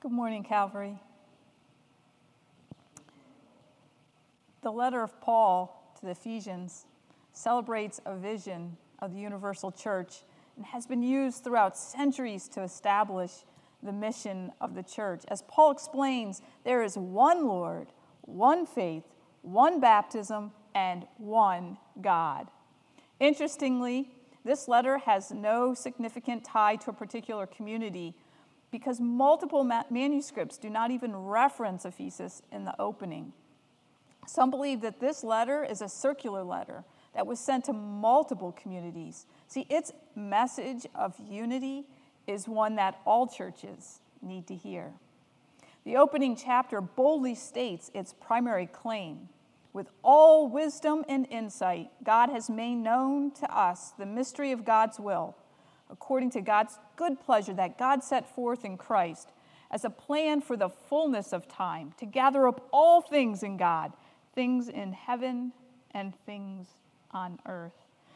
Good morning, Calvary. The letter of Paul to the Ephesians celebrates a vision of the universal church and has been used throughout centuries to establish the mission of the church. As Paul explains, there is one Lord, one faith, one baptism, and one God. Interestingly, this letter has no significant tie to a particular community because multiple manuscripts do not even reference Ephesus in the opening. Some believe that this letter is a circular letter that was sent to multiple communities. See, its message of unity is one that all churches need to hear. The opening chapter boldly states its primary claim. With all wisdom and insight, God has made known to us the mystery of God's will, according to God's good pleasure that God set forth in Christ as a plan for the fullness of time, to gather up all things in God, things in heaven and things on earth.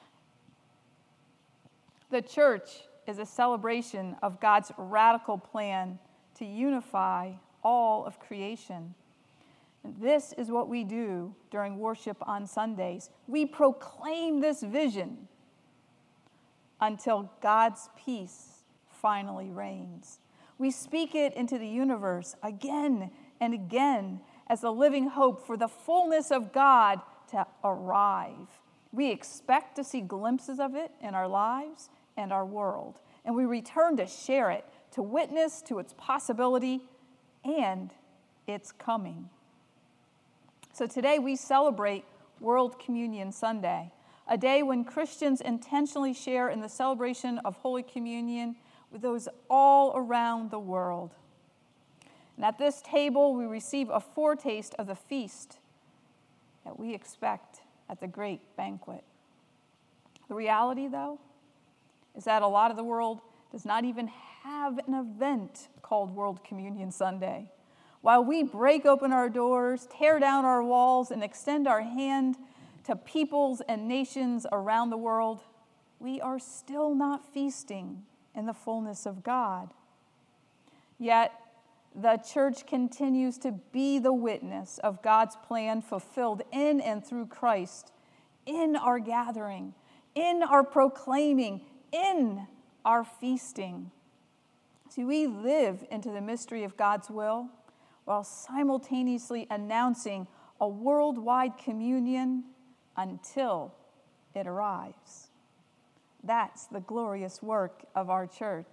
The church is a celebration of God's radical plan to unify all of creation. And this is what we do during worship on Sundays. We proclaim this vision until God's peace finally reigns. We speak it into the universe again and again as a living hope for the fullness of God to arrive. We expect to see glimpses of it in our lives and our world, and we return to share it, to witness to its possibility and its coming. So today we celebrate World Communion Sunday, a day when Christians intentionally share in the celebration of Holy Communion with those all around the world. And at this table, we receive a foretaste of the feast that we expect at the great banquet. The reality, though, is that a lot of the world does not even have an event called World Communion Sunday. While we break open our doors, tear down our walls, and extend our hand to peoples and nations around the world, we are still not feasting in the fullness of God. Yet, the church continues to be the witness of God's plan fulfilled in and through Christ, in our gathering, in our proclaiming, in our feasting. See, we live into the mystery of God's will while simultaneously announcing a worldwide communion until it arrives. That's the glorious work of our church.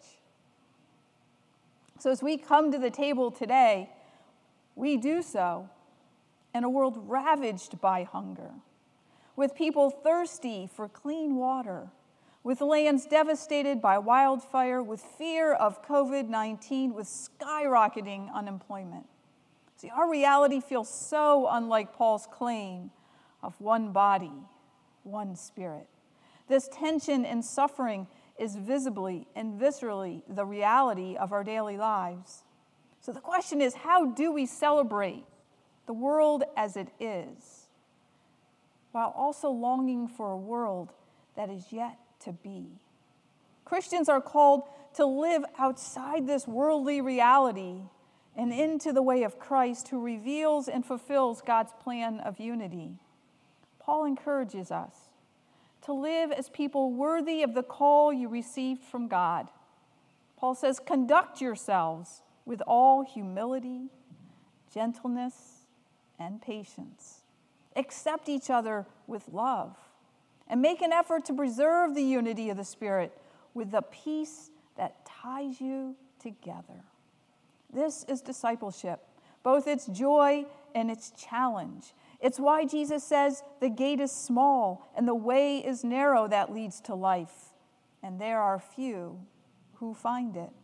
So as we come to the table today, we do so in a world ravaged by hunger, with people thirsty for clean water, with lands devastated by wildfire, with fear of COVID-19, with skyrocketing unemployment. See, our reality feels so unlike Paul's claim of one body, one spirit. This tension and suffering is visibly and viscerally the reality of our daily lives. So the question is, how do we celebrate the world as it is, while also longing for a world that is yet to be? Christians are called to live outside this worldly reality and into the way of Christ, who reveals and fulfills God's plan of unity. Paul encourages us to live as people worthy of the call you received from God. Paul says, conduct yourselves with all humility, gentleness, and patience. Accept each other with love, and make an effort to preserve the unity of the Spirit with the peace that ties you together. This is discipleship, both its joy and its challenge. It's why Jesus says the gate is small and the way is narrow that leads to life, and there are few who find it.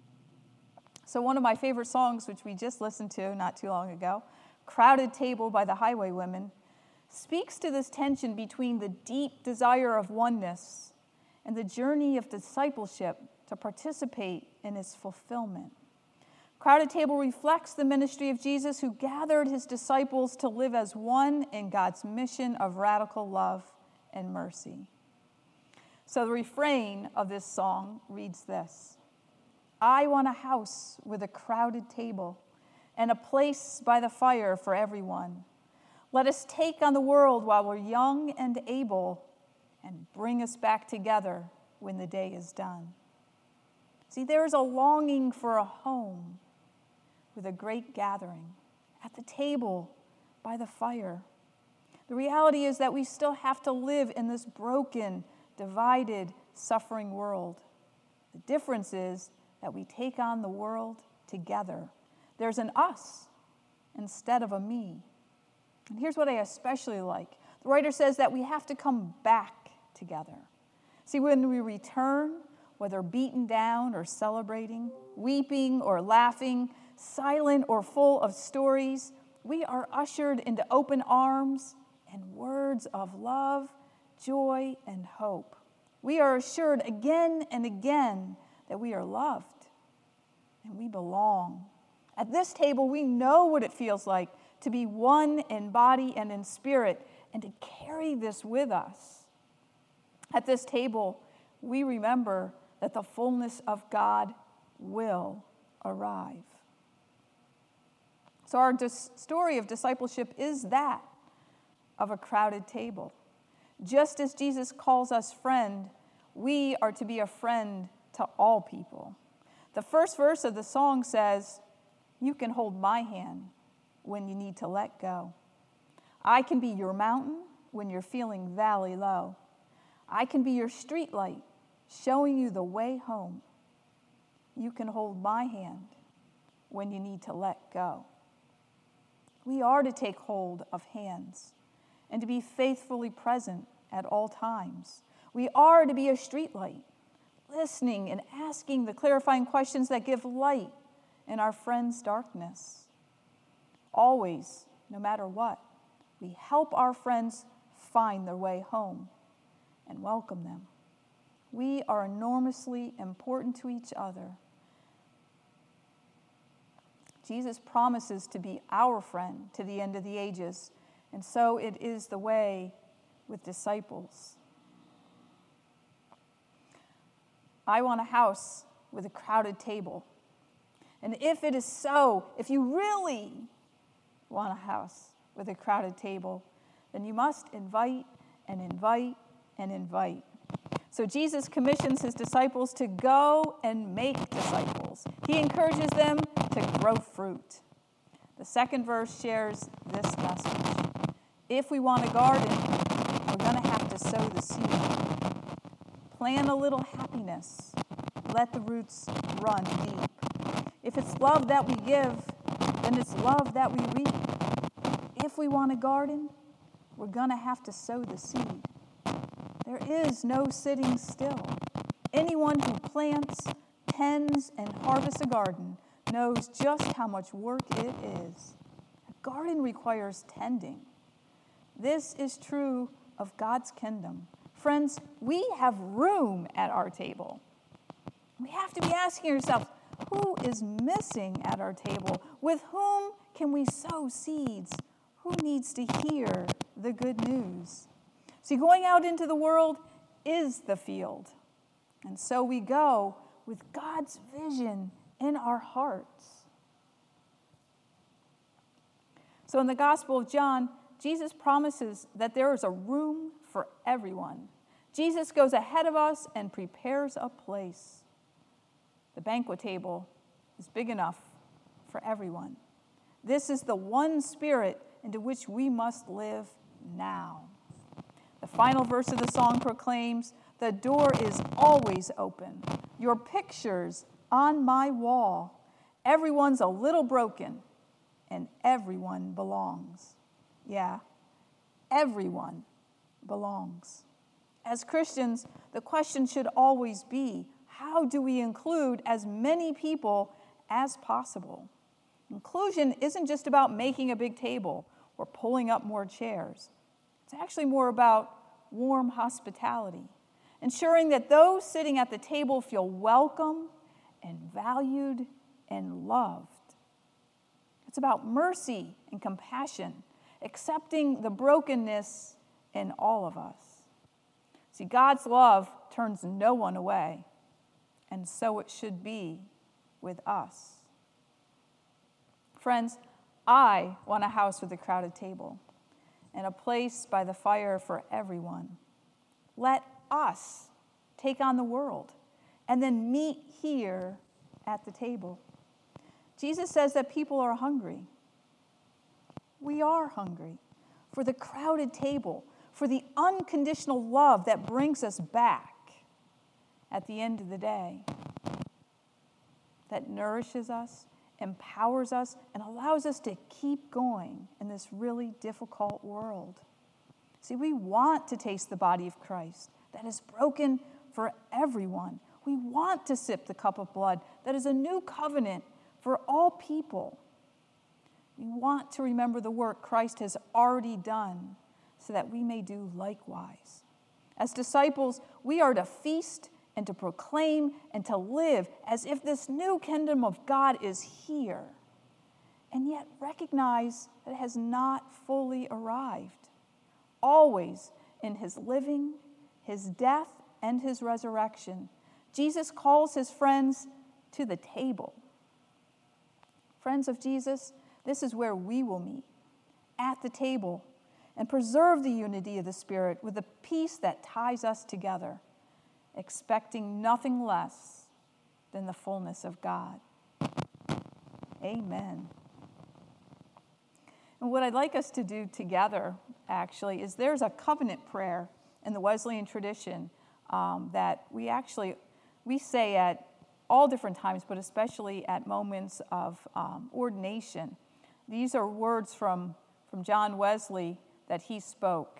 So one of my favorite songs, which we just listened to not too long ago, Crowded Table by the Highwaywomen, speaks to this tension between the deep desire of oneness and the journey of discipleship to participate in its fulfillment. Crowded Table reflects the ministry of Jesus, who gathered his disciples to live as one in God's mission of radical love and mercy. So the refrain of this song reads this: I want a house with a crowded table and a place by the fire for everyone. Let us take on the world while we're young and able and bring us back together when the day is done. See, there is a longing for a home with a great gathering at the table by the fire. The reality is that we still have to live in this broken, divided, suffering world. The difference is that we take on the world together. There's an us instead of a me. And here's what I especially like. The writer says that we have to come back together. See, when we return, whether beaten down or celebrating, weeping or laughing, silent or full of stories, we are ushered into open arms and words of love, joy, and hope. We are assured again and again that we are loved and we belong. At this table, we know what it feels like to be one in body and in spirit and to carry this with us. At this table, we remember that the fullness of God will arrive. So our story of discipleship is that of a crowded table. Just as Jesus calls us friend, we are to be a friend to all people. The first verse of the song says, "You can hold my hand when you need to let go. I can be your mountain when you're feeling valley low. I can be your street light, showing you the way home. You can hold my hand when you need to let go." We are to take hold of hands and to be faithfully present at all times. We are to be a street light, listening and asking the clarifying questions that give light in our friend's darkness. Always, no matter what, we help our friends find their way home and welcome them. We are enormously important to each other. Jesus promises to be our friend to the end of the ages, and so it is the way with disciples. I want a house with a crowded table. And if it is so, if you really want a house with a crowded table, then you must invite and invite and invite. So Jesus commissions his disciples to go and make disciples. He encourages them to grow fruit. The second verse shares this message. If we want a garden, we're going to have to sow the seed. Plant a little happiness. Let the roots run deep. If it's love that we give, then it's love that we reap. If we want a garden, we're going to have to sow the seed. There is no sitting still. Anyone who plants, tends, and harvests a garden knows just how much work it is. A garden requires tending. This is true of God's kingdom. Friends, we have room at our table. We have to be asking ourselves, who is missing at our table? With whom can we sow seeds? Who needs to hear the good news? See, going out into the world is the field. And so we go with God's vision in our hearts. So in the Gospel of John, Jesus promises that there is a room for everyone. Jesus goes ahead of us and prepares a place. The banquet table is big enough for everyone. This is the one spirit into which we must live now. The final verse of the song proclaims, "The door is always open. Your picture's on my wall. Everyone's a little broken, and everyone belongs." Yeah, everyone belongs. As Christians, the question should always be, how do we include as many people as possible? Inclusion isn't just about making a big table or pulling up more chairs. It's actually more about warm hospitality, ensuring that those sitting at the table feel welcome and valued and loved. It's about mercy and compassion, accepting the brokenness in all of us. See, God's love turns no one away, and so it should be with us. Friends, I want a house with a crowded table and a place by the fire for everyone. Let us take on the world and then meet here at the table. Jesus says that people are hungry. We are hungry for the crowded table, for the unconditional love that brings us back at the end of the day, that nourishes us, empowers us, and allows us to keep going in this really difficult world. See, we want to taste the body of Christ that is broken for everyone. We want to sip the cup of blood that is a new covenant for all people. We want to remember the work Christ has already done so that we may do likewise. As disciples, we are to feast and to proclaim and to live as if this new kingdom of God is here, and yet recognize that it has not fully arrived. Always in his living, his death, and his resurrection, Jesus calls his friends to the table. Friends of Jesus, this is where we will meet, at the table, and preserve the unity of the Spirit with the peace that ties us together, expecting nothing less than the fullness of God. Amen. And what I'd like us to do together, actually, is there's a covenant prayer in the Wesleyan tradition that we say at all different times, but especially at moments of ordination. These are words from John Wesley that he spoke.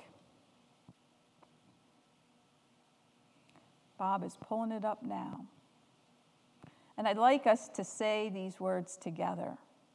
Bob is pulling it up now. And I'd like us to say these words together.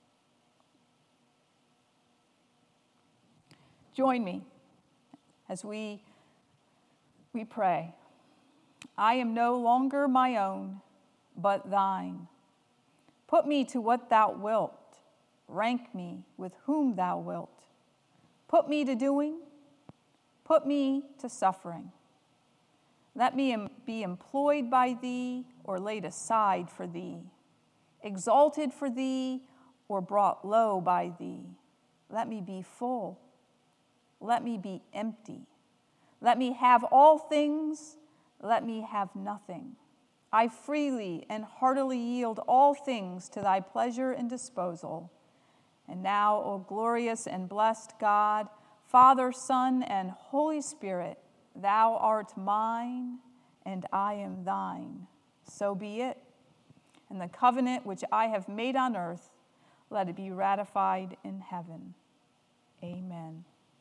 Join me as we pray. I am no longer my own, but thine. Put me to what thou wilt. Rank me with whom thou wilt. Put me to doing. Put me to suffering. Let me be employed by thee or laid aside for thee, exalted for thee or brought low by thee. Let me be full. Let me be empty. Let me have all things. Let me have nothing. I freely and heartily yield all things to thy pleasure and disposal. And now, O glorious and blessed God, Father, Son, and Holy Spirit, thou art mine, and I am thine. So be it. And the covenant which I have made on earth, let it be ratified in heaven. Amen.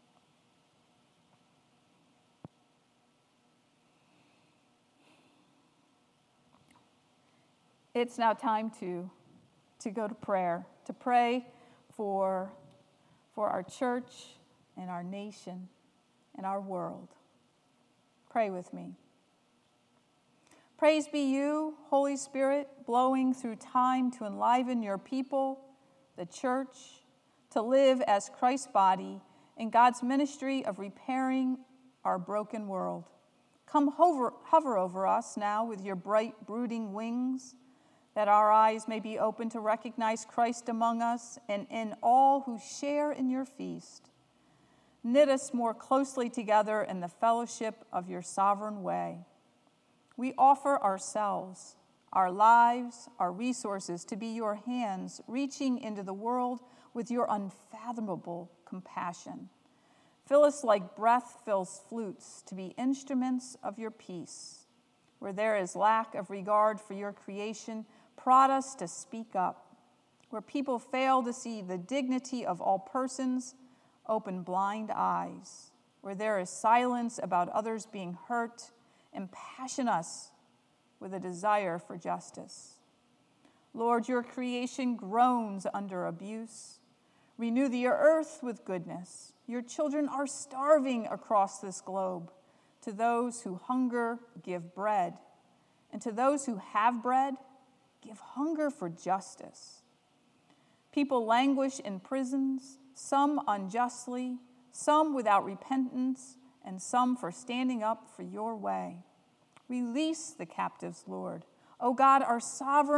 It's now time to go to prayer, to pray for our church and our nation and our world. Pray with me. Praise be you, Holy Spirit, blowing through time to enliven your people, the church, to live as Christ's body in God's ministry of repairing our broken world. Come hover over us now with your bright, brooding wings, that our eyes may be open to recognize Christ among us and in all who share in your feast. Knit us more closely together in the fellowship of your sovereign way. We offer ourselves, our lives, our resources to be your hands reaching into the world with your unfathomable compassion. Fill us like breath fills flutes to be instruments of your peace. Where there is lack of regard for your creation, prod us to speak up. Where people fail to see the dignity of all persons, open blind eyes. Where there is silence about others being hurt, impassion us with a desire for justice. Lord, your creation groans under abuse. Renew the earth with goodness. Your children are starving across this globe. To those who hunger, give bread. And to those who have bread, give hunger for justice. People languish in prisons, some unjustly, some without repentance, and some for standing up for your way. Release the captives, Lord. O God, our sovereign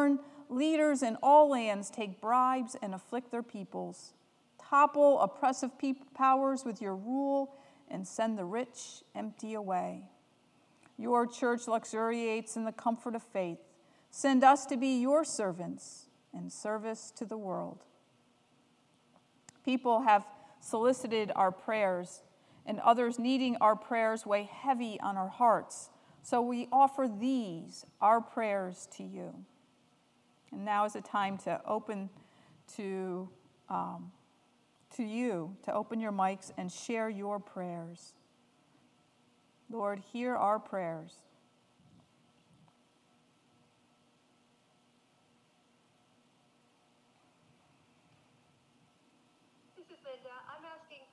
leaders in all lands take bribes and afflict their peoples. Topple oppressive powers with your rule and send the rich empty away. Your church luxuriates in the comfort of faith. Send us to be your servants in service to the world. People have solicited our prayers, and others needing our prayers weigh heavy on our hearts. So we offer these, our prayers, to you. And now is the time to open to you, to open your mics and share your prayers. Lord, hear our prayers.